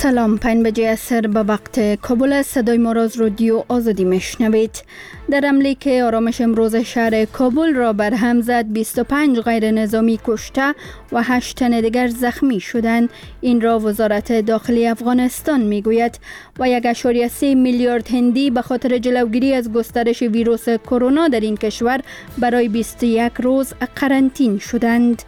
سلام، 5 بجه عصر به وقت کابل. صدای ما را از رادیو آزادی میشنوید. در حمله که آرامش امروز شهر کابل را برهم زد، 25 غیر نظامی کشته و 8 تن دیگر زخمی شدند. این را وزارت داخلی افغانستان میگوید و 1.3 میلیارد هندی به خاطر جلوگیری از گسترش ویروس کرونا در این کشور برای 21 روز قرنطینه شدند.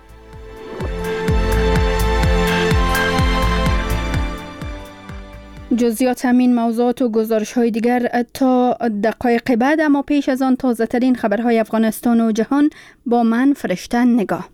جزئیات همین موضوعات و گزارش های دیگر تا دقایق بعد، اما پیش از آن تازه ترین خبرهای افغانستان و جهان با من فرشته نگاه.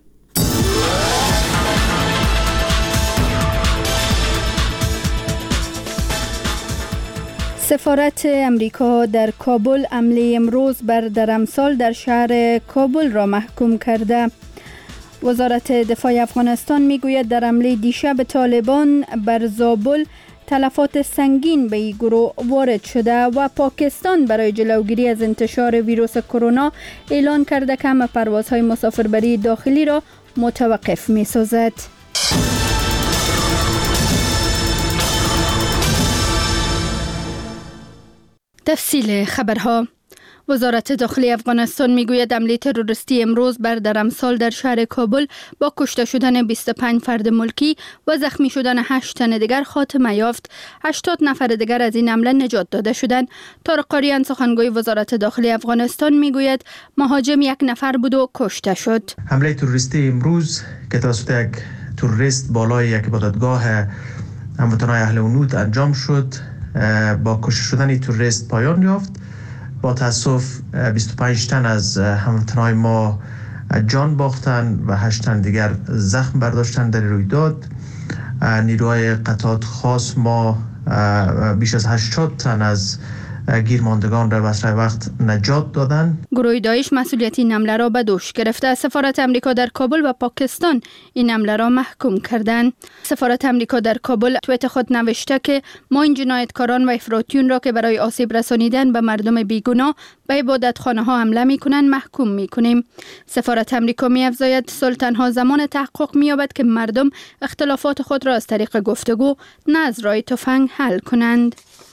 سفارت امریکا در کابل حمله امروز بر درمسال در شهر کابل را محکوم کرده. وزارت دفاع افغانستان میگوید در حمله دیشب طالبان بر زابل تلفات سنگین به این گروه وارد شده و پاکستان برای جلوگیری از انتشار ویروس کرونا اعلان کرده که همه پروازهای مسافربری داخلی را متوقف می سازد. تفصیل خبرها. وزارت داخلی افغانستان میگوید حمله تروریستی امروز بر درمسال در شهر کابل با کشته شدن 25 فرد ملکی و زخمی شدن 8 تن دیگر خاتمه یافت. 80 نفر دیگر از این حمله نجات داده شدند. طارق قاریان سخنگوی وزارت داخلی افغانستان میگوید مهاجم 1 نفر بود و کشته شد. حمله تروریستی امروز که توسط یک تروریست بالای یک عبادتگاه هموطنان اهل عنود انجام شد با کشته شدن تروریست پایان یافت. با تاسف 25 تن از هموطنان ما جان باختن و 8 تن دیگر زخم برداشتن در رویداد. نیروهای قطعات خاص ما بیش از 80 تن از گیرماندگان را بسیار وقت نجات دادند. گروه داعش مسئولیت این حمله را به دوش گرفته. سفارت امریکا در کابل و پاکستان این حمله را محکوم کردند. سفارت امریکا در کابل توییت خود نوشته که ما این جنایتکاران و افراطیون را که برای آسیب رسانیدن به مردم بیگناه به عبادتخانه ها حمله میکنند محکوم میکنیم. سفارت امریکا می‌افزاید صلح تنها زمان تحقق می‌یابد که مردم اختلافات خود را از طریق گفتگو نه از راه تفنگ حل کنند.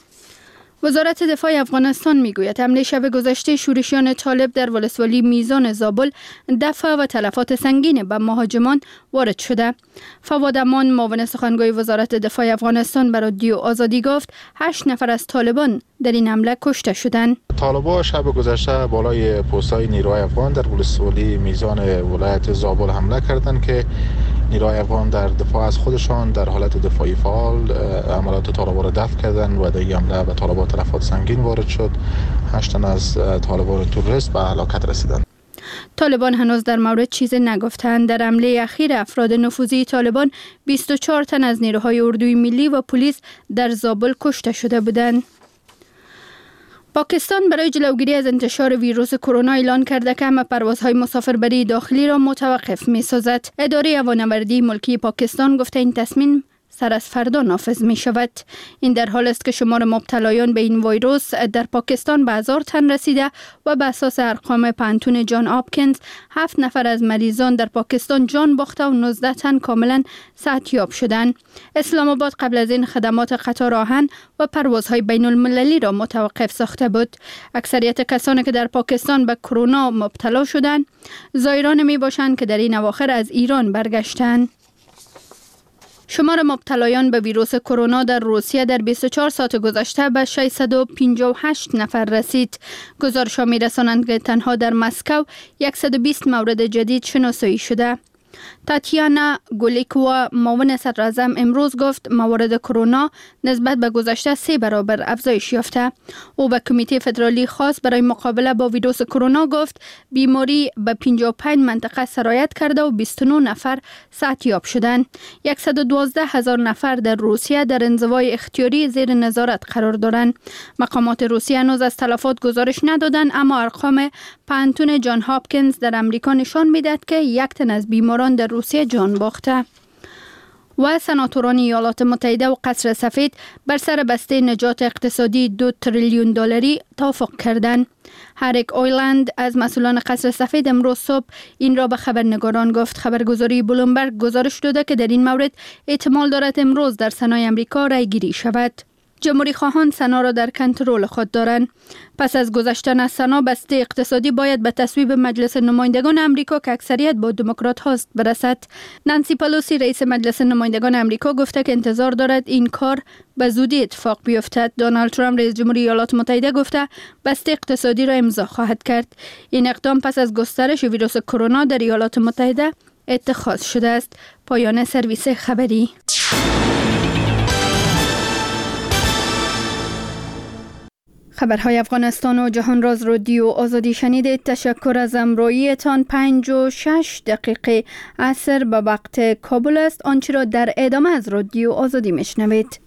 وزارت دفاع افغانستان میگوید حمله شب گذشته شورشیان طالب در ولسوالی میزان زابل دفع و تلفات سنگین به مهاجمان وارد شده. فواد امان معاون سخنگوی وزارت دفاع افغانستان به رادیو آزادی گفت 8 نفر از طالبان در این حمله کشته شدند. طالبان شب گذشته بالای پست‌های نیروهای افغان در ولسوالی میزان ولایت زابل حمله کردند که نیروهای افغان در دفاع از خودشان در حالت دفاعی فعال عملیات طالبان را دفع کردند و در این حمله به طالبان تلفات سنگین وارد شد. 8 تن از طالبان تروریست به هلاکت رسیدند. طالبان هنوز در مورد چیزی نگفتند. در حمله اخیر افراد نفوذی طالبان 24 تن از نیروهای اردوی ملی و پلیس در زابل کشته شده بودند. پاکستان برای جلوگیری از انتشار ویروس کرونا اعلان کرده که همه پروازهای مسافربری داخلی را متوقف می‌سازد. اداره هوانوردی ملکی پاکستان گفته این تصمیم سر از فردا نافذ می شود. این در حال است که شمار مبتلایان به این ویروس در پاکستان به 1000 تن رسیده و به اساس ارقام پانتون جان هاپکینز 7 نفر از مریضان در پاکستان جان باخته و 19 تن کاملا صحتیاب شدند. اسلام آباد قبل از این خدمات قطار آهن و پروازهای بین المللی را متوقف ساخته بود. اکثریت کسانی که در پاکستان به کرونا مبتلا شدند زایران می باشند که در این اواخر از ایران برگشتند. شمار مبتلایان به ویروس کرونا در روسیه در 24 ساعت گذشته به 658 نفر رسید. گزارش‌ها می‌رسانند که تنها در مسکو 120 مورد جدید شناسایی شده. تاتیانا گولیکوا معاون صدراعظم امروز گفت موارد کرونا نسبت به گذشته 3 برابر افزایش یافته. او به کمیته فدرالی خاص برای مقابله با ویروس کرونا گفت بیماری به 55 منطقه سرایت کرده و 29 نفر صحتیاب شدند. 112,000 نفر در روسیه در انزوای اختیاری زیر نظارت قرار دارند. مقامات روسیه هنوز از تلفات گزارش ندادند، اما ارقام پانتون جان هاپکینز در امریکا نشان میدهد که 1 تن از بیماران در روسیه جان باخته. و سناتوران ایالات متحده و قصر سفید بر سر بسته نجات اقتصادی 2 تریلیون دلاری توافق کردند. هریک اویلند از مسئولان قصر سفید امروز صبح این را به خبرنگاران گفت. خبرگزاری بلومبرگ گزارش داده که در این مورد احتمال دارد امروز در سنای امریکا رای گیری شود. جمهوری خواهان سنا را در کنترل خود دارند. پس از گذشتن از سنا، بسته اقتصادی باید به تصویب مجلس نمایندگان امریکا که اکثریت با دموکرات هاست برسد. نانسی پلوسی رئیس مجلس نمایندگان امریکا گفته که انتظار دارد این کار به زودی اتفاق بیفتد. دونالد ترامپ رئیس جمهوری ایالات متحده گفته بسته اقتصادی را امضا خواهد کرد. این اقدام پس از گسترش ویروس کرونا در ایالات متحده اتخاذ شده است. پایان سرویس خبری. خبرهای افغانستان و جهان راز رادیو آزادی شنیدید. تشکر از همراهیتان. 5:06 عصر به وقت کابل است. آنچه را در ادامه از رادیو آزادی میشنوید.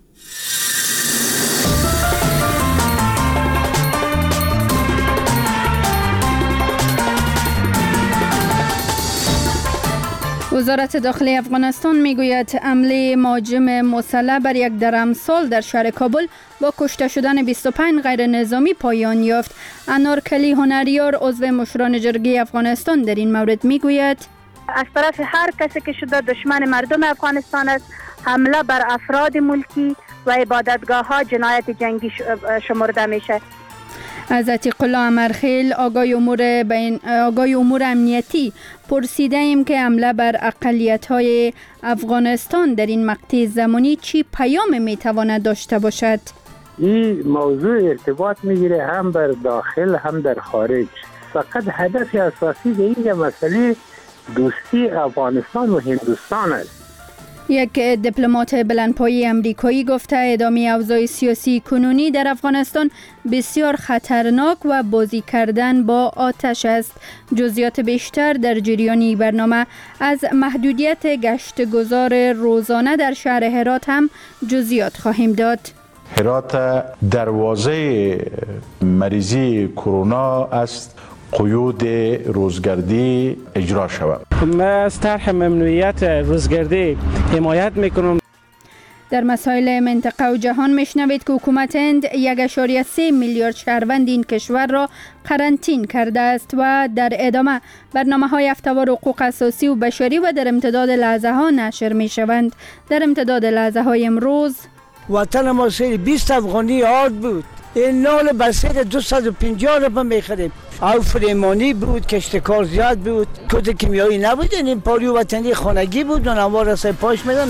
وزارت داخلی افغانستان میگوید حمله مهاجم مسلح بر یک درمسال در شهر کابل با کشته شدن 25 غیر نظامی پایان یافت. انارکلی هنریار عضو مشران جرگه افغانستان در این مورد میگوید از طرف هر کسی که شده دشمن مردم افغانستان است، حمله بر افراد ملکی و عبادتگاه ها جنایت جنگی شمرده میشه. از عتیق الله امرخیل آگای امور امنیتی پرسیده ایم که حمله بر اقلیت‌های افغانستان در این مقطع زمانی چی پیام میتواند داشته باشد؟ این موضوع ارتباط میگیره هم بر داخل هم در خارج. فقط هدف اساسی این مسئله دوستی افغانستان و هندوستان است. یک دیپلمات بلندپایه امریکایی گفته ادامه اوضاع سیاسی کنونی در افغانستان بسیار خطرناک و بازی کردن با آتش است. جزئیات بیشتر در جریان برنامه. از محدودیت گشتگذار روزانه در شهر هرات هم جزئیات خواهیم داد. هرات دروازه مریضی کرونا است. قیود روزگردی اجرا شود. من از طرح ممنوعیت روزگردی حمایت میکنم. در مسائل منطقه و جهان میشنوید که حکومت هند 1.3 میلیارد شهروند این کشور را قرنطین کرده است و در ادامه برنامه‌های هفته‌وار حقوق اساسی و بشری و در امتداد لحظه ها نشر میشوند. در امتداد لحظه های امروز وطن ما سری 20 افغانی آرد بود. این نال بسیر 250 رو میخریم. او فریمانی بود، کشتکار زیاد بود، کود کیمیایی نبود. این پاریو وطنی خانگی بود و نوار رسای پاش میدن.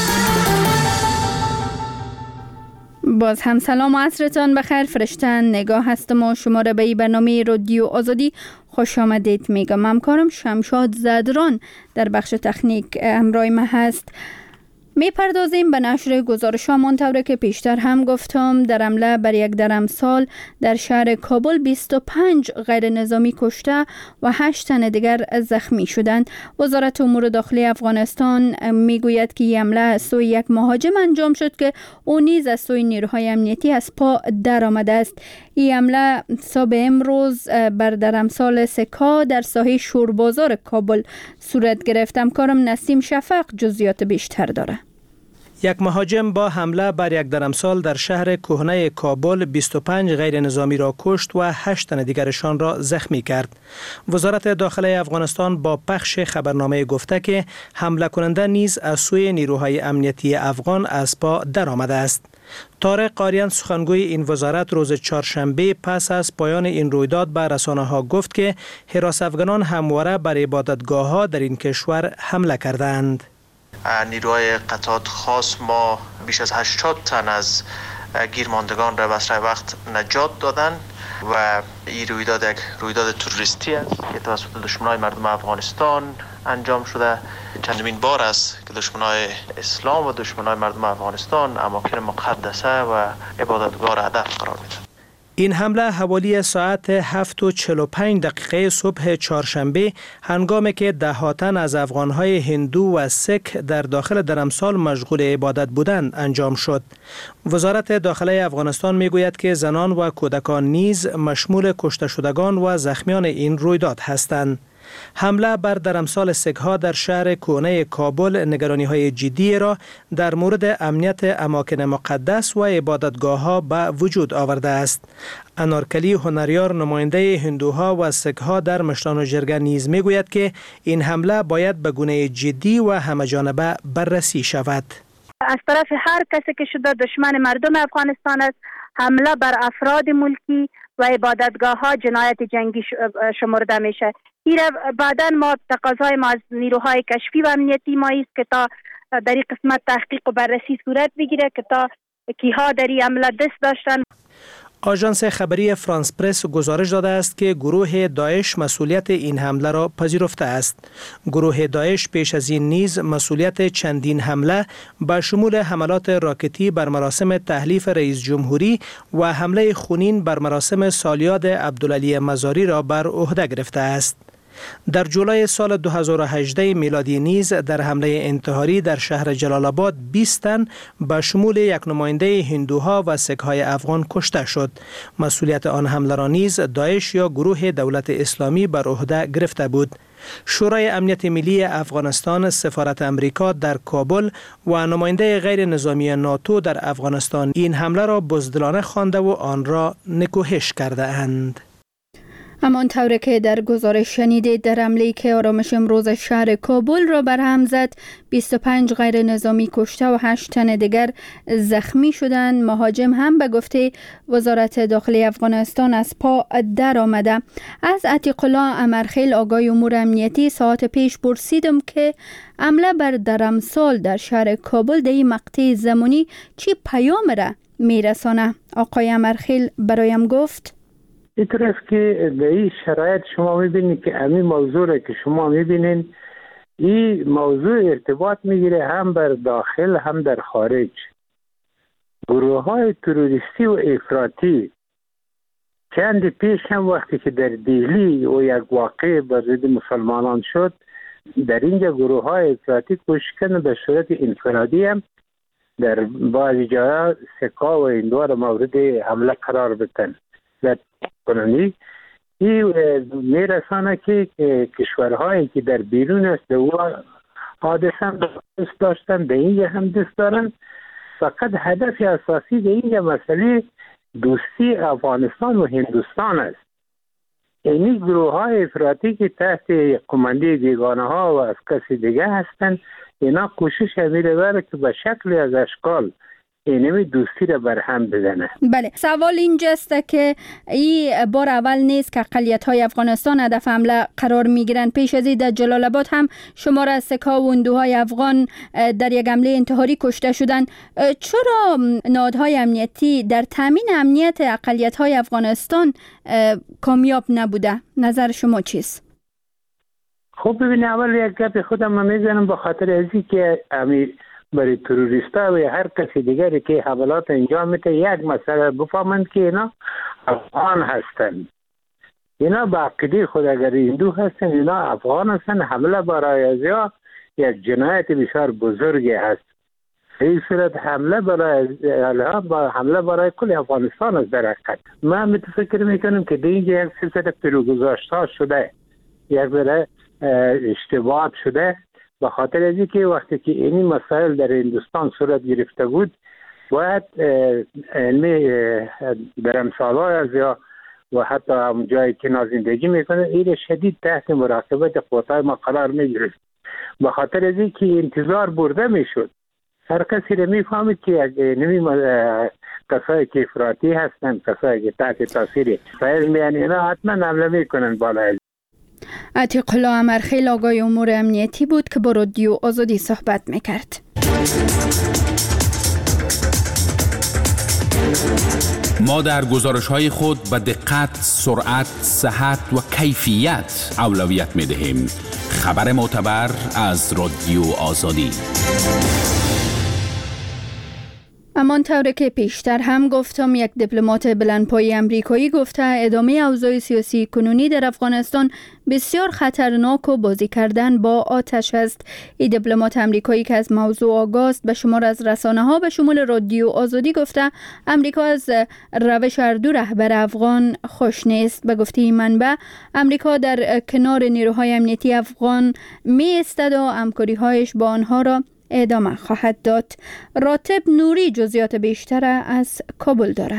باز هم سلام و عصرتان بخیر. فرشتن نگاه هستم و شما را به این برنامه رادیو آزادی خوش آمدید میگم. همکارم شمشاد زدران در بخش تکنیک همراه ما هست. میپردازیم به نشر گزارش ها منطوره که پیشتر هم گفتم. در حمله بر یک درمسال در شهر کابل 25 غیر نظامی کشته و 8 تن دیگر زخمی شدند. وزارت امور داخلی افغانستان میگوید که این حمله از سوی یک مهاجم انجام شد که او نیز از سوی نیروهای امنیتی از پا در آمده است. این حمله صبح امروز بر درمسال سکا در ساحه شوربازار کابل صورت گرفت. همکارم نسیم شفق جزئیات بیشتر داره. یک مهاجم با حمله بر یک درمسال در شهر کهنه کابل 25 غیر نظامی را کشت و 8 تن دیگرشان را زخمی کرد. وزارت داخلی افغانستان با پخش خبرنامه گفته که حمله کننده نیز از سوی نیروهای امنیتی افغان از پا درآمده است. طارق قاریان سخنگوی این وزارت روز چهارشنبه پس از پایان این رویداد به رسانه‌ها گفت که حراس افغانان همواره بر عبادتگاه‌ها در این کشور حمله کردند. نیروهای قطعات خاص ما بیش از 80 تن از گیرماندگان را به اسرع وقت نجات دادن و این رویداد یک رویداد تروریستی است که توسط دشمنان مردم افغانستان انجام شده. چندمین بار است که دشمنان اسلام و دشمنان مردم افغانستان اماکن مقدسه و عبادتگاه را هدف قرار میدن. این حمله حوالی ساعت 7:45 صبح چهارشنبه هنگامی که ده‌ها تن از افغان‌های هندو و سیک در داخل درمسال مشغول عبادت بودند انجام شد. وزارت داخلی افغانستان میگوید که زنان و کودکان نیز مشمول کشته شدگان و زخمیان این رویداد هستند. حمله بر درمسال سک‌ها در شهر کهنه کابل نگرانی‌های جدی را در مورد امنیت اماکن مقدس و عبادتگاه‌ها به وجود آورده است. انارکلی هنریار نماینده هندوها و سک‌ها در مشتان و جرگه نیز می‌گوید که این حمله باید به گونه جدی و همه‌جانبه بررسی شود. از طرف هر کسی که شده دشمن مردم افغانستان است، حمله بر افراد ملکی و عبادتگاه ها جنایت جنگی شمرده میشه. بعدا ما تقاضای ما از نیروهای کشفی و امنیتی ما است که تا در این قسمت تحقیق و بررسی صورت بگیره که تا کیها در این حمله دست داشتن. آژانس خبری فرانس پرس گزارش داده است که گروه داعش مسئولیت این حمله را پذیرفته است. گروه داعش پیش از این نیز مسئولیت چندین حمله به شمول حملات راکتی بر مراسم تحلیف رئیس جمهوری و حمله خونین بر مراسم سالیاد عبدالعلی مزاری را بر عهده گرفته است. در جولای سال 2018 میلادی نیز در حمله انتحاری در شهر جلال آباد 20 تن به شمول یک نماینده هندوها و سک‌های افغان کشته شد. مسئولیت آن حمله را نیز داعش یا گروه دولت اسلامی بر عهده گرفته بود. شورای امنیت ملی افغانستان، سفارت امریکا در کابل و نماینده غیر نظامی ناتو در افغانستان این حمله را بزدلانه خوانده و آن را نکوهش کرده اند. همان طوری که در گزارش شنیدید، در حمله‌ای که آرامش امروز شهر کابل را برهم زد 25 غیر نظامی کشته و 8 تن دیگر زخمی شدند. مهاجم هم به گفته وزارت داخلی افغانستان از پا در آمده. از عتیق الله امرخیل آگاه امور امنیتی ساعت پیش پرسیدم که حمله بر درمسال در شهر کابل در این مقطع زمانی چی پیام را میرسانه؟ آقای امرخیل برایم گفت اینطور است که در این شرایط شما میبینید که همین موضوع را که شما میبینید این موضوع ارتباط میگیره هم بر داخل هم در خارج. گروه های تروریستی و افراطی چند پیش هم وقتی که در دهلی و یک واقعه بر ضد مسلمانان شد، در اینجا گروه های افراطی کوشش کردن به صورت انفرادی هم در بعضی جاها سکا و هندوها را مورد حمله قرار بدن. کنانی این میرسانه که کشورهایی که در بیرون است و حادثه هم دست داشتن به اینجا هم دست دارن. فقط هدف اساسی به اینجا مسئله دوستی افغانستان و هندوستان است. اینی گروه های افراطی که تحت قماندی بیگانه ها و از کسی دیگه هستن، اینا کوشش میره بره که به شکل از اشکال اینمی دوستی را برهم بزنه. بله، سوال اینجاست که این بار اول نیست که اقلیت‌های افغانستان هدف حمله قرار میگیرند. پیش از این در جلال آباد هم شمار از سک‌ها و هندوهای افغان در یک حمله انتحاری کشته شدند. چرا نهادهای امنیتی در تامین امنیت اقلیت‌های افغانستان کامیاب نبوده؟ نظر شما چیست؟ خب ببینید، اول یک گپ خودم من میزنم به خاطر ازی که امیر برای تروریستا و هر کسی دیگری که حملات انجام میده یک مسئله بفهمند که اینا افغان هستند. اینا با عقیده خود اگر هندو هستند، اینا افغان هستند. حمله برای ازیا یک جنایت بسیار بزرگی هست. این صورت حمله برای کل افغانستان است. در حقیقت من متفکر میکنم که اینجا یک سلسله پیروگذاشته شده، یک ذره اشتباه شده، به خاطر از اینکه وقتی که این مسائل در هندوستان صورت گرفته بود باید علمی درمسال‌های از یا و حتی هم جایی که زندگی میکنه این شدید تحت مراقبت قوت‌های ما قرار میگرفت. به خاطر از اینکه انتظار برده میشد، هر کسی را میفهمید که کسایی که افراطی هستند، کسایی که تحت تاثیر فعل میان، اینا حتما حمله میکنن بالای. عتیق الله امرخیل آگاه امور امنیتی بود که با رادیو آزادی صحبت میکرد. ما در گزارش‌های خود به دقت، سرعت، صحت و کیفیت اولویت می‌دهیم. خبر معتبر از رادیو آزادی. امان طوری که پیشتر هم گفتم، یک دیپلمات بلندپایه امریکایی گفته ادامه اوضاع سیاسی کنونی در افغانستان بسیار خطرناک و بازی کردن با آتش است. این دیپلمات امریکایی که از موضوع آگاست به شمار از رسانه‌ها به شمول رادیو آزادی گفته امریکا از روش هر دو رهبر افغان خوش نیست. به گفته این منبع امریکا در کنار نیروهای امنیتی افغان می ایستد و همکاری‌هایش با آنها را ادامه خواهد داد. راتب نوری جزئیات بیشتر از کابل داره.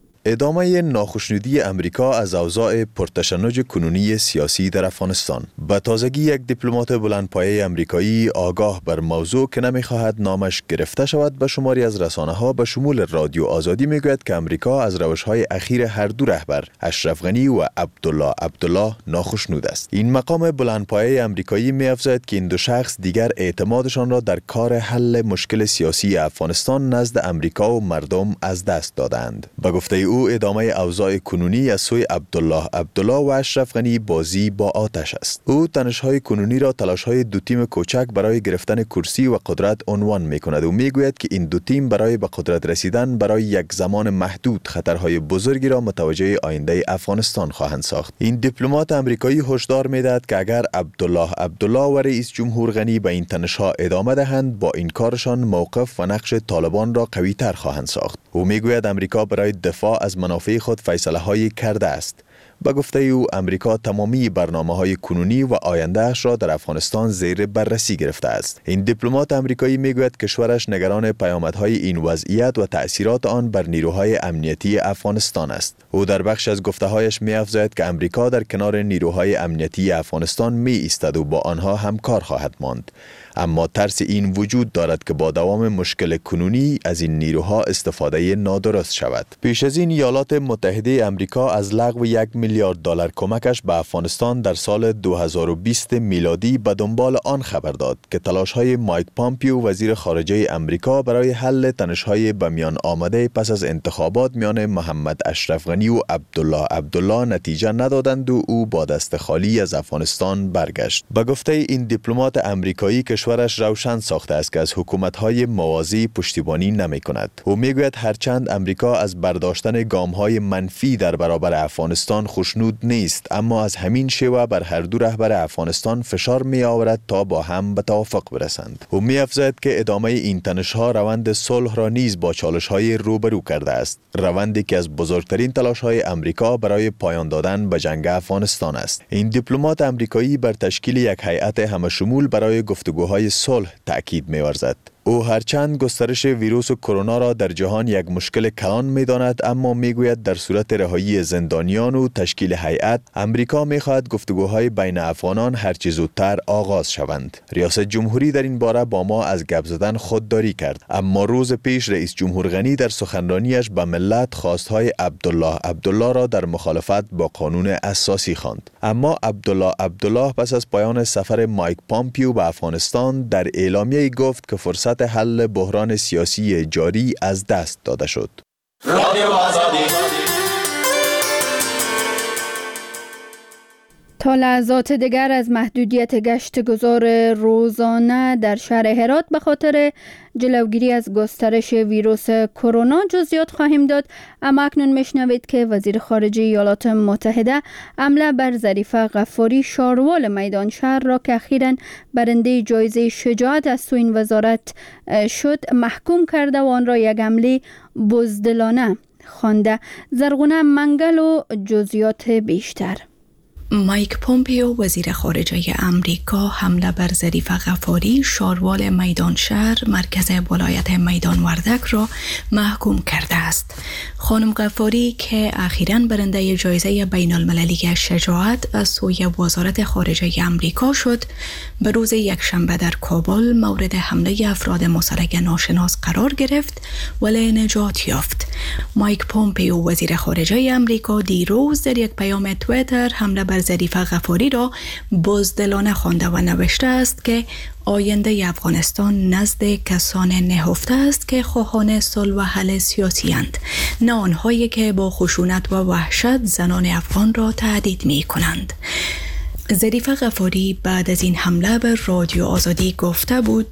ادامه ناخشنودی امریکا از اوضاع پرتشنج کنونی سیاسی در افغانستان. به تازگی یک دیپلمات بلندپایه امریکایی آگاه بر موضوع که نمیخواهد نامش گرفته شود به شماری از رسانه‌ها به شمول رادیو آزادی میگوید که امریکا از روش‌های اخیر هر دو رهبر اشرف غنی و عبدالله ناخشنود است. این مقام بلندپایه امریکایی می‌افزاید که این دو شخص دیگر اعتمادشان را در کار حل مشکل سیاسی افغانستان نزد امریکا و مردم از دست دادند. به گفته او ادامه اوضاع کنونی از سوی عبدالله و اشرف غنی بازی با آتش است. او تنش‌های کنونی را تلاش‌های دو تیم کوچک برای گرفتن کرسی و قدرت عنوان می‌کند و می‌گوید که این دو تیم برای به قدرت رسیدن برای یک زمان محدود خطرهای بزرگی را متوجه آینده افغانستان خواهند ساخت. این دیپلمات امریکایی هشدار می‌دهد که اگر عبدالله و رئیس جمهور غنی به این تنش‌ها ادامه دهند با این کارشان موقف و نقش طالبان را قوی‌تر خواهند ساخت. او می‌گوید امریکا برای دفاع از منافع خود فیصله‌هایی کرده است. به گفته او امریکا تمامی برنامه‌های کنونی و آینده‌اش را در افغانستان زیر بررسی گرفته است. این دیپلمات امریکایی میگوید کشورش نگران پیامدهای این وضعیت و تأثیرات آن بر نیروهای امنیتی افغانستان است. او در بخش از گفته‌هایش می‌افزاید که امریکا در کنار نیروهای امنیتی افغانستان می‌ایستد و با آنها همکار خواهد ماند. اما ترس این وجود دارد که با دوام مشکل کنونی از این نیروها استفاده نادرست شود. پیش از این ایالات متحده امریکا از لغو $1 میلیارد کمکش به افغانستان در سال 2020 میلادی به دنبال آن خبر داد که تلاش‌های مایک پامپیو وزیر خارجه امریکا برای حل تنش‌های به میان آمده پس از انتخابات میان محمد اشرف غنی و عبدالله نتیجه ندادند و او با دست خالی از افغانستان برگشت. به گفته این دیپلمات امریکایی کشورش روشن ساخته است که از حکومت‌های موازی پشتیبانی نمی‌کند. او میگوید هرچند امریکا از برداشتن گام‌های منفی در برابر افغانستان خوشنود نیست، اما از همین شیوه بر هر دو رهبر افغانستان فشار می‌آورد تا با هم به توافق برسند. او می‌افزاید که ادامه این تنش‌ها روند صلح را نیز با چالش‌های روبرو کرده است، روندی که از بزرگترین تلاش‌های امریکا برای پایان دادن به جنگ افغانستان است. این دیپلمات امریکایی بر تشکیل یک هیئت همشمول برای گفتگوهای صلح تأکید می‌ورزد. او هرچند گسترش ویروس کرونا را در جهان یک مشکل کلان می‌داند، اما میگوید در صورت رهایی زندانیان و تشکیل هیئت امریکا می‌خواهد گفتگوهای بین افغانان هرچه زودتر آغاز شوند. ریاست جمهوری در این باره با ما از گپ زدن خودداری کرد، اما روز پیش رئیس جمهور غنی در سخنرانیش به ملت خواستهای عبدالله را در مخالفت با قانون اساسی خواند. اما عبدالله پس از پایان سفر مایک پامپیو به افغانستان در اعلامیه‌ای گفت که فرصت حل بحران سیاسی جاری از دست داده شد. تا لحظات دیگر از محدودیت گشت گذار روزانه در شهر هرات به خاطر جلوگیری از گسترش ویروس کرونا جزئیات خواهیم داد. اما اکنون میشنوید که وزیر خارجه ایالات متحده حمله بر ظریفه غفاری شاروال میدان شهر را که اخیراً برنده جایزه شجاعت از سوی این وزارت شد محکوم کرده و آن را یک حمله بزدلانه خوانده. زرغونه منگل و جزئیات بیشتر. مایک پومپیو وزیر خارجه امریکا حمله بر ظریفه غفاری شاروال میدان شهر مرکز ولایت میدان وردک را محکوم کرده است. خانم غفاری که اخیراً برنده جایزه بین المللی شجاعت از سوی وزارت خارجه امریکا شد، به روز یکشنبه در کابل مورد حمله افراد مسلح ناشناس قرار گرفت ولی نجات یافت. مایک پومپیو وزیر خارجه امریکا دیروز در یک پیام توییتر حمله بر ظریفه غفاری را بزدلانه خوانده و نوشته است که آینده افغانستان نزد کسان نهفته است که خواهان صلح و حل سیاسی اند، نه آنهایی که با خشونت و وحشت زنان افغان را تهدید می کنند. ظریفه غفاری بعد از این حمله به رادیو آزادی گفته بود: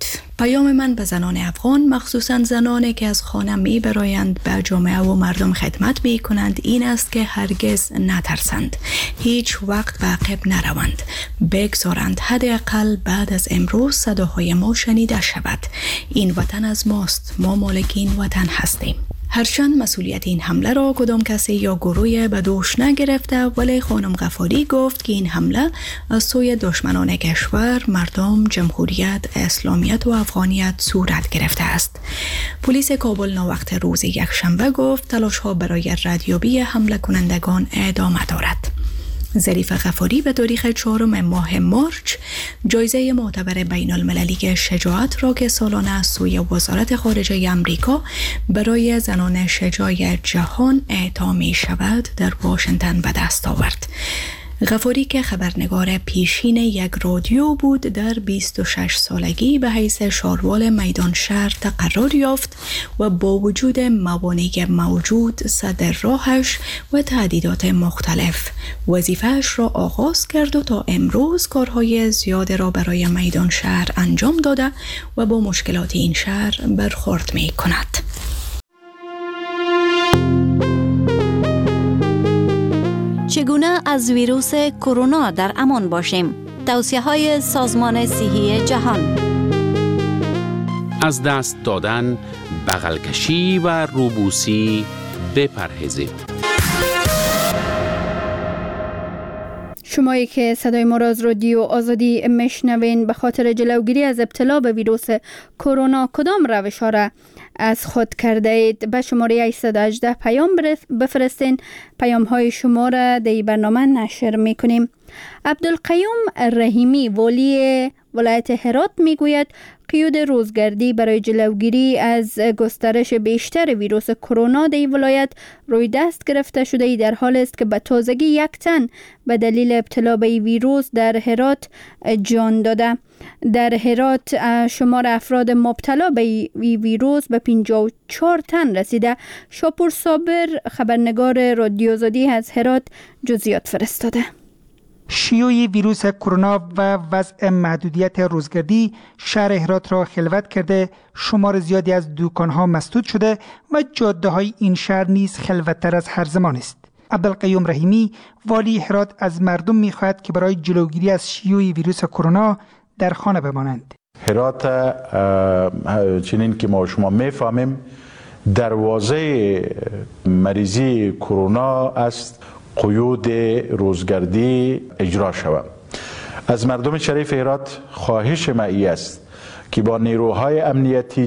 پیام من به زنان افغان، مخصوصا زنانی که از خانه می برایند به جامعه و مردم خدمت می کنند، این است که هرگز نترسند، هیچ وقت به عقب نروند، بگذارند حداقل بعد از امروز صداهای ما شنیده شود. این وطن از ماست، ما مالک این وطن هستیم. هرچند مسئولیت این حمله را کدام کسی یا گروهی به دوش نگرفته، ولی خانم غفاری گفت که این حمله از سوی دشمنان کشور، مردم، جمهوریت اسلامیت و افغانیت صورت گرفته است. پلیس کابل ناوقت روز یکشنبه گفت تلاش‌ها برای ردیابی حمله کنندگان ادامه دارد. ظریف غفاری به تاریخ 4 ماه مارچ جایزه معتبر بین المللی شجاعت را که سالانه از سوی وزارت خارجه امریکا برای زنان شجاع جهان اعطا می شود در واشنگتن به دست آورد. غفاری که خبرنگار پیشین یک رادیو بود، در 26 سالگی به حیث شاروال میدان شهر تقرر یافت و با وجود موانع موجود صدر راهش و تهدیدات مختلف وظیفه‌اش را آغاز کرد و تا امروز کارهای زیاد را برای میدان شهر انجام داده و با مشکلات این شهر برخورد می کند. چگونه از ویروس کرونا در امان باشیم؟ توصیه‌های سازمان صحی جهان. از دست دادن، بغل کشی و روبوسی بپرهیزید. شمایی که صدای ما را از رادیو آزادی میشنوین، به خاطر جلوگیری از ابتلا به ویروس کرونا کدام روش‌ها را از خود کرده اید؟ به شماره 818 پیام بفرستین. پیام های شما را در برنامه نشر میکنیم. عبدالقیوم رحیمی والی ولایت هرات میگوید قیود روزگردی برای جلوگیری از گسترش بیشتر ویروس کرونا در ولایت روی دست گرفته شده، در حال است که به تازگی 1 تن به دلیل ابتلا به ویروس در هرات جان داده. در هرات شمار افراد مبتلا به ویروس به 54 تن رسیده. شاپور صابر خبرنگار رادیو آزادی از هرات جزئیات فرستاده. شیوع ویروس کرونا و وضع محدودیت روزگردی شهر هرات را خلوت کرده، شمار زیادی از دکان‌ها مسدود شده و جاده‌های این شهر نیز خلوت‌تر از هر زمان است. عبدالقیوم رحیمی والی هرات از مردم می‌خواهد که برای جلوگیری از شیوع ویروس کرونا در خانه بمانند. هرات چنین که ما شما می‌فهمیم دروازه مریضی کرونا است قیود روزگردی اجرا شود. از مردم شریف هرات خواهش معی است که با نیروهای امنیتی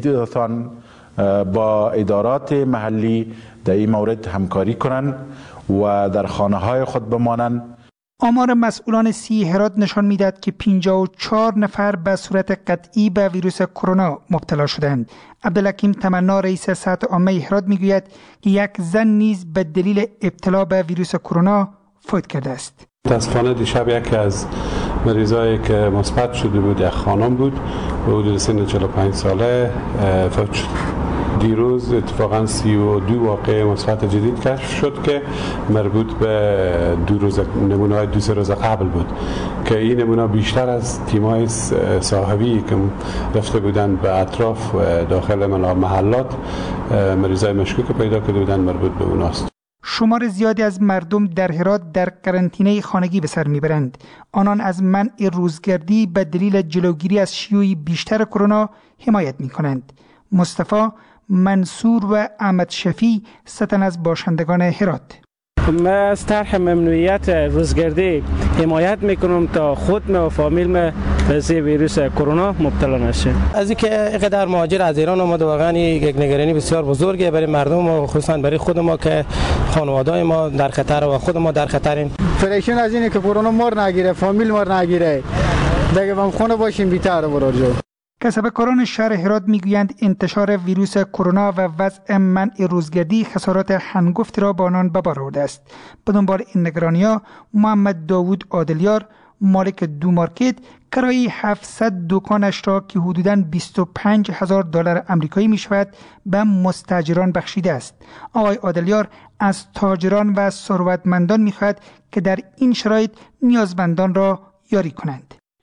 با ادارات محلی در این مورد همکاری کنند و در خانه های خود بمانند. آمار مسئولان صحی هرات نشان می‌دهد که 54 نفر به صورت قطعی به ویروس کرونا مبتلا شدند. عبدالحکیم تمنا رئیس صحت عامه هرات میگوید که 1 زن نیز به دلیل ابتلا به ویروس کرونا فوت کرده است. متاسفانه دیشب یکی از مریضایی که مثبت شده بود یک خانم بود به حدود سن 45 ساله فوت شد. دیروز اتفاقا 32 واقعه مثبت جدید کشف شد که مربوط به 2 نمونه‌های 2-3 روز قبل بود که این نمونه بیشتر از تیم‌های صاحبی که رفته بودند به اطراف داخل محلات مریضای مشکوک پیدا کرده بودند مربوط به اوناست. شمار زیادی از مردم در هرات در قرنطینه خانگی به سر میبرند. آنان از منع روزگردی به دلیل جلوگیری از شیوع بیشتر کرونا حمایت میکنند. مصطفی، منصور و احمد شفی 3 تن از باشندگان هرات. من از طرح ممنوعیت روزگردی حمایت میکنم تا خود و فامیل به ویروس کرونا مبتلا نشه. از اینکه اینقدر مهاجر از ایران اومده واقعا یک نگرانی بسیار بزرگه برای مردم و خصوصا برای خود ما که خانواده ما در خطر و خود ما در خطریم. فریشون از اینه که کرونا مار نگیره، فامیل مار نگیره، دیگه هم خونه باشیم بی‌تر برارجو. کسبکاران شهر هرات میگویند انتشار ویروس کرونا و وضع منع روزگردی خسارات هنگفتی را با آنان به بار آورده است. به دنبال این نگرانی‌ها محمد داوود عادلیار مالک 2 مارکت کرایه 700 دکانش را که حدوداً $25,000 آمریکایی میشود به مستاجران بخشیده است. آقای عادلیار از تاجران و ثروتمندان میخواهد که در این شرایط نیازمندان را یاری کنند.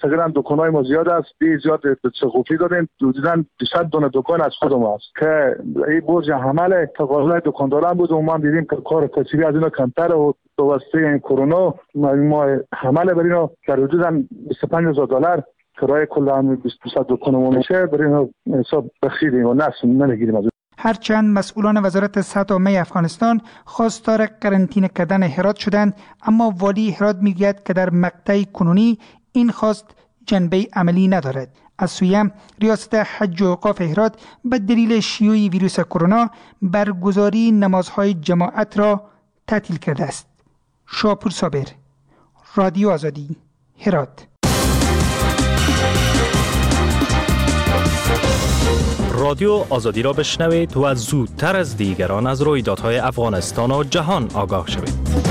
تقریبا دکان‌های ما زیاد است، زیاد سقوفی دادیم، حدوداً 200 دونه دکان از خود ما است که این برج حمل تقاضای دکانداران بود و ما دیدیم که کار تصویری از اینا کمتر و واسطه این کرونا ما حمل بر اینا در حدود $25,000 کرایه کل 200 دکان ما میشه، برای اینا حساب بخشیدیم و نمیگیریم از. هرچند مسئولان وزارت صحت عامه افغانستان خواستار قرنطینه کردن هرات شدند، اما والی هرات میگوید که در مقطع کنونی این خواست جنبه عملی ندارد. از سوی ریاست حج و اوقاف هرات به دلیل شیوع ویروس کرونا برگزاری نمازهای جماعت را تعطیل کرده است. شاپور صابر، رادیو آزادی، هرات. رادیو آزادی را بشنوید و زودتر از دیگران از رویدادهای افغانستان و جهان آگاه شوید.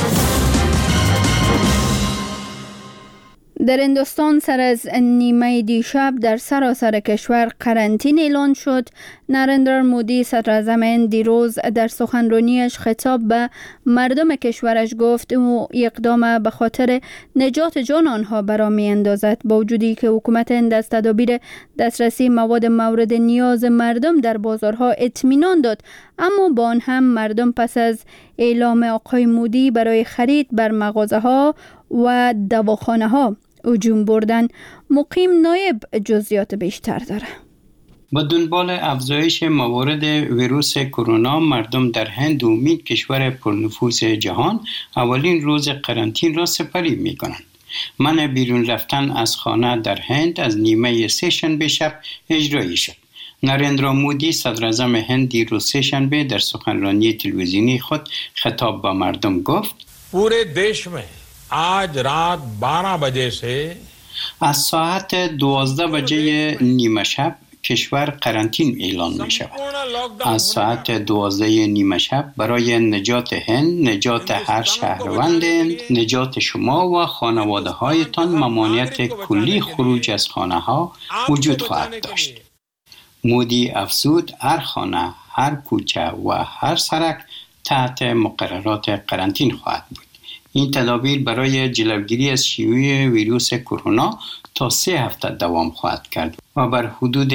در هندوستان سر از نیمه دیشب در سراسر کشور قرنطینه اعلان شد. نریندرا مودی صدر اعظم هند دیروز در سخنرانیش خطاب به مردم کشورش گفت او اقدام به خاطر نجات جان آنها برآمی اندازد، با وجودی که حکومت هند از تدابیر دسترسی مواد مورد نیاز مردم در بازارها اطمینان داد، اما با آن هم مردم پس از اعلام آقای مودی برای خرید بر مغازه‌ها و دواخانه‌ها هجوم بردن. مقیم نایب جزئیات بیشتر داره. با دنبال افزایش موارد ویروس کرونا، مردم در هند و امید کشور پرنفوذ جهان اولین روز قرنطینه را سپری می کنند. منع بیرون رفتن از خانه در هند از نیمه سه‌شنبه شب اجرایی شد. نریندرا مودی صدر اعظم هند دیروز سه‌شنبه در سخنرانی تلویزیونی خود خطاب به مردم گفت پورے دیش میں آج رات 12 بجے سے از ساعت 12 بجه نیمه شب کشور قرنطینه اعلان می شود. از ساعت 12 نیمه شب برای نجات هند، نجات هر شهروند هند، نجات شما و خانواده هایتان ممانعت کلی خروج از خانه ها وجود خواهد داشت. مودی افزود هر خانه، هر کوچه و هر سرک تحت مقررات قرنطینه خواهد بود. این تدابیر برای جلوگیری از شیوع ویروس کرونا تا 3 هفته دوام خواهد کرد و بر حدود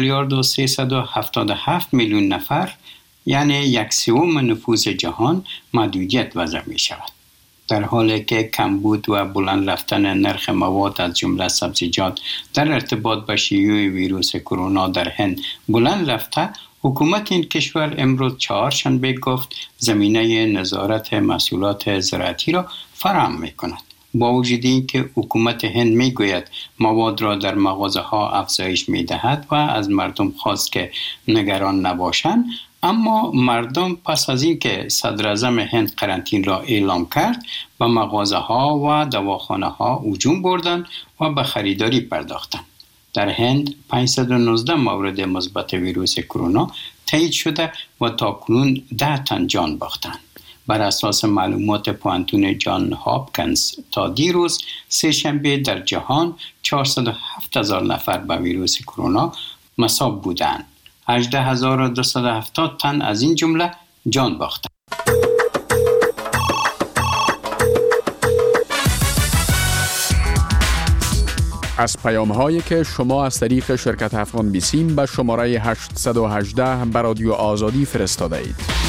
1,377,000,000 نفر، یعنی 1/3 نفوس جهان، محدودیت وضع می شود. در حالی که کمبود و بلند رفتن نرخ مواد از جمله سبزیجات در ارتباط با شیوع ویروس کرونا در هند بلند رفته، حکومت این کشور امروز چهارشنبه گفت زمینه نظارت محصولات زراعتی را فراهم می‌کند. با وجود اینکه حکومت هند میگوید مواد را در مغازه ها افزایش می‌دهد و از مردم خواست که نگران نباشند، اما مردم پس از اینکه صدر اعظم هند قرنطینه را اعلام کرد به مغازه ها و دواخانه ها هجوم بردند و به خریداری پرداختند. در هند 519 مورد مثبت ویروس کرونا تایید شده و تاکنون 10 تن جان باختند. بر اساس معلومات پوانتون جان هاپکینز تا دیروز سه‌شنبه در جهان 407,000 نفر به ویروس کرونا مصاب بودند. 18,270 تن از این جمله جان باختند. از پیام‌هایی که شما از طریق شرکت افغان بیسیم به شماره 818 به رادیو آزادی فرستاده اید.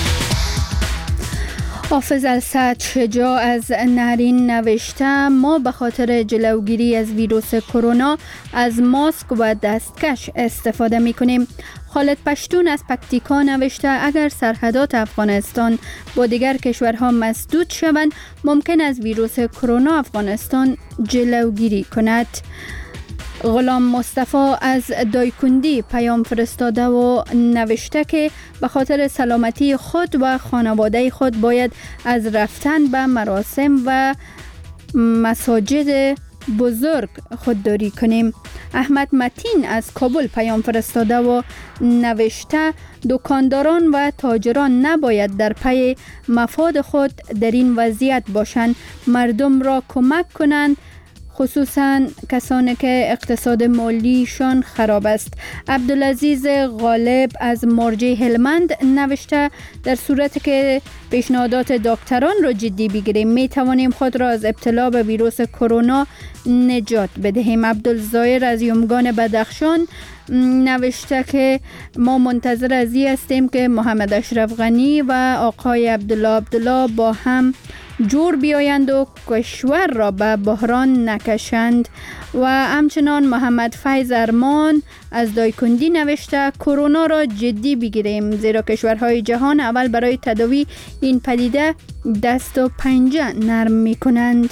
حافظ السعد شجاع از نهرین نوشته ما به خاطر جلوگیری از ویروس کرونا از ماسک و دستکش استفاده می کنیم. خالد پشتون از پکتیکا نوشته اگر سرحدات افغانستان با دیگر کشورها مسدود شوند ممکن است ویروس کرونا افغانستان جلوگیری کند. غلام مصطفی از دایکندی پیام فرستاده و نوشته که به خاطر سلامتی خود و خانواده خود باید از رفتن به مراسم و مساجد بزرگ خودداری کنیم. احمد متین از کابل پیام فرستاده و نوشته دکانداران و تاجران نباید در پی مفاد خود در این وضعیت باشند، مردم را کمک کنند، خصوصا کسانی که اقتصاد مالیشان خراب است. عبدالعزیز غالب از مرجع هلمند نوشته در صورتی که پیشنهادات دکتران را جدی بگیریم می توانیم خود را از ابتلا به ویروس کرونا نجات بدهیم. عبدالظاهر از یمگان بدخشان نوشته که ما منتظر از این هستیم که محمد اشرف غنی و آقای عبدالله با هم جور بیایند و کشور را به بحران نکشند. و همچنان محمد فیض ارمان از دایکندی نوشته کرونا را جدی بگیریم زیرا کشورهای جهان اول برای تداوی این پدیده دست و پنجه نرم می کنند.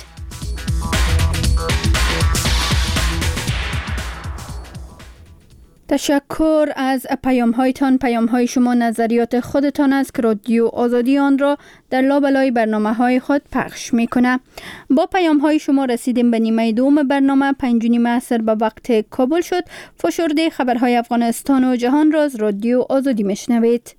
تشکر از پیام‌هایتان. پیام‌های شما نظریات خودتان است که رادیو آزادی آن را در لابلای برنامه‌های خود پخش می‌کند. با پیام‌های شما رسیدیم به نیمه دوم برنامه. 5:30 عصر به وقت کابل شد. فشرده خبرهای افغانستان و جهان را از رادیو آزادی میشنوید.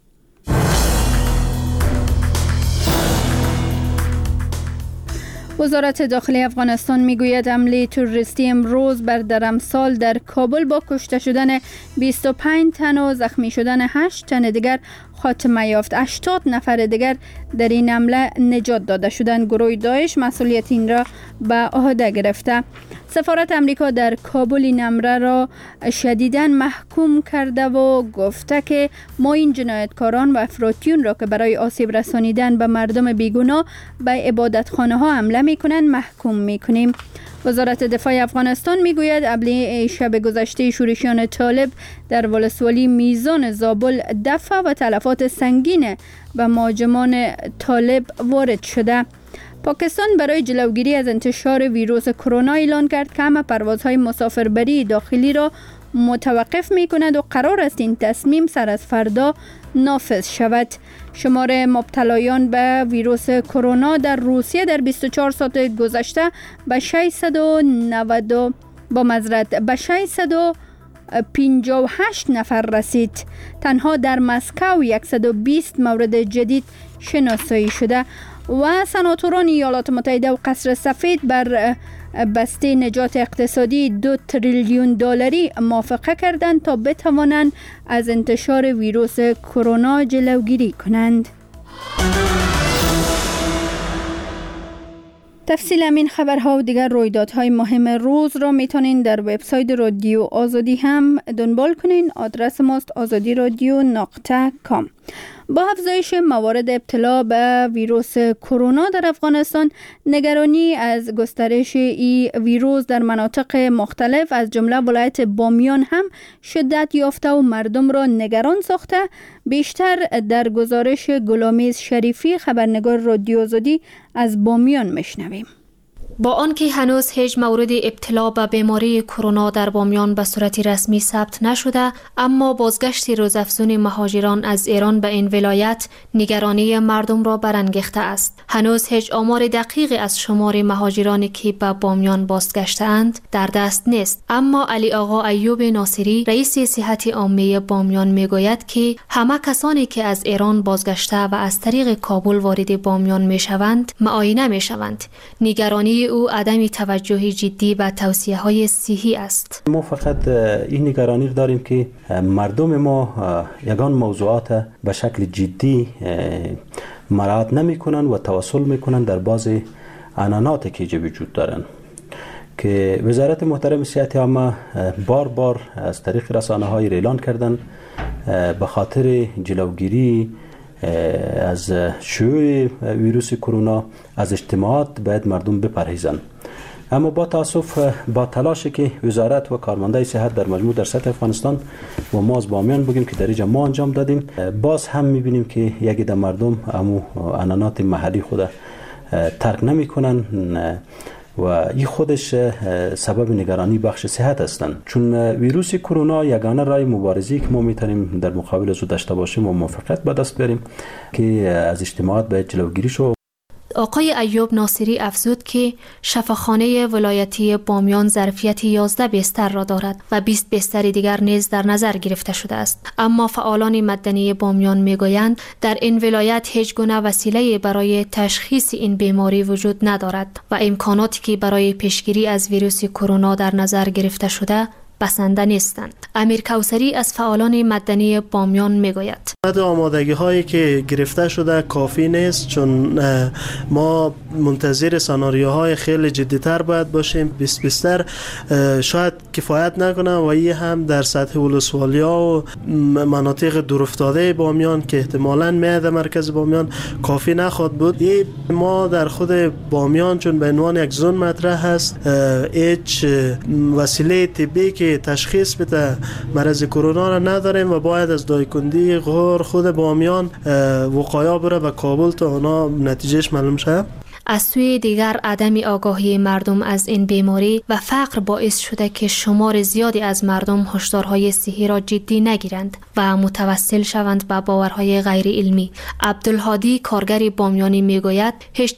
وزارت داخلی افغانستان میگوید حمله تروریستی امروز بر درمسال در کابل با کشته شدن 25 تن و زخمی شدن 8 تن دیگر خاتمه یافت. 80 نفر دیگر در این حمله نجات داده شدند. گروه داعش مسئولیت این را به عهده گرفته. سفارت امریکا در کابل این حمله را شدیداً محکوم کرده و گفته که ما این جنایتکاران و افراطیون را که برای آسیب رسانیدن به مردم بیگناه به عبادتخانه ها حمله میکنند محکوم میکنیم. وزارت دفاع افغانستان میگوید حمله شب گذشته شورشیان طالب در ولسوالی میزان زابل دفع و تلفات سنگین به مهاجمان طالب وارد شده. پاکستان برای جلوگیری از انتشار ویروس کرونا اعلان کرد که همه پروازهای مسافربری داخلی را متوقف می کند و قرار است این تصمیم سر از فردا نافذ شود. شمار مبتلایان به ویروس کرونا در روسیه در 24 ساعت گذشته به 658 نفر رسید. تنها در مسکو 120 مورد جدید شناسایی شده و سناتوران ایالات متحده و قصر سفید بر بسته نجات اقتصادی 2 تریلیون دلاری موافقه کردند تا بتوانند از انتشار ویروس کرونا جلوگیری کنند. تفصیل همین خبرها و دیگر رویدادهای مهم روز را میتونین در وبسایت رادیو آزادی هم دنبال کنین. آدرس ماست azadiradyo.com. با افزایش موارد ابتلا به ویروس کرونا در افغانستان، نگرانی از گسترش این ویروس در مناطق مختلف از جمله ولایت بامیان هم شدت یافته و مردم را نگران ساخته. بیشتر در گزارش گلامیز شریفی خبرنگار رادیو آزادی از بامیان میشنویم. با آنکه هنوز هیچ مورد ابتلا به بیماری کرونا در بامیان به صورت رسمی ثبت نشده، اما بازگشت روزافزون مهاجران از ایران به این ولایت نگرانی مردم را برانگیخته است. هنوز هیچ آمار دقیقی از شمار مهاجرانی که به بامیان بازگشته‌اند در دست نیست، اما علی آقا ایوب ناصری رئیس صحت عامه بامیان میگوید که همه کسانی که از ایران بازگشته و از طریق کابل وارد بامیان میشوند معاینه میشوند. نگرانی او عدم توجه جدی به توصیه‌های صحی است. ما فقط این نگرانی را داریم که مردم ما یگان موضوعات به شکل جدی مراعات نمی‌کنند و توسل می‌کنند در بعضی عنعناتی که وجود دارند که وزارت محترم صحت عامه بار بار از طریق رسانه‌های اعلان کردند به خاطر جلوگیری از شیوع ویروس کرونا از اجتماعات باید مردم بپرهیزند. اما با تاسف با تلاشی که وزارت و کارمندای صحت در مجموع در سطح افغانستان و ما از بامیان بگیم که در اینجا ما انجام دادیم، باز هم میبینیم که یکی در مردم امو عنعنات محلی خود ترک نمیکنن و این خودش سبب نگرانی بخش صحت هستند، چون ویروس کرونا یگانه راه مبارزه‌ای که ما میتونیم در مقابل از او داشته باشیم و موفقیت به دست بیاریم که از اجتماعات باید جلوگیری شود. آقای ایوب ناصری افزود که شفاخانه ولایتی بامیان ظرفیت 11 بستر را دارد و 20 بستر دیگر نیز در نظر گرفته شده است. اما فعالان مدنی بامیان میگویند در این ولایت هیچ گونه وسیله برای تشخیص این بیماری وجود ندارد و امکاناتی که برای پیشگیری از ویروس کرونا در نظر گرفته شده بسنده نیستند. امیر کوثری از فعالان مدنی بامیان میگوید آمادگی هایی که گرفته شده کافی نیست، چون ما منتظر سناریوهای خیلی جدی‌تر باید باشیم. 20 بستر شاید کفایت نکنه و این هم در سطح ولسوالیا و مناطق دورافتاده بامیان که احتمالاً میاد مرکز بامیان کافی نخواهد بود. ما در خود بامیان چون به عنوان یک زون مطرح هست، هیچ وسیله طبی که تشخیص بده مرض کرونا را نداریم و باید از دایکندی غور خود بامیان وقایع بره به کابل تا اونا نتیجهش معلوم شه. از سوی دیگر عدم آگاهی مردم از این بیماری و فقر باعث شده که شمار زیادی از مردم هشدارهای صحی را جدی نگیرند و متوسل شوند به باورهای غیر علمی. عبدالهادی کارگر بامیانی میگوید هیچ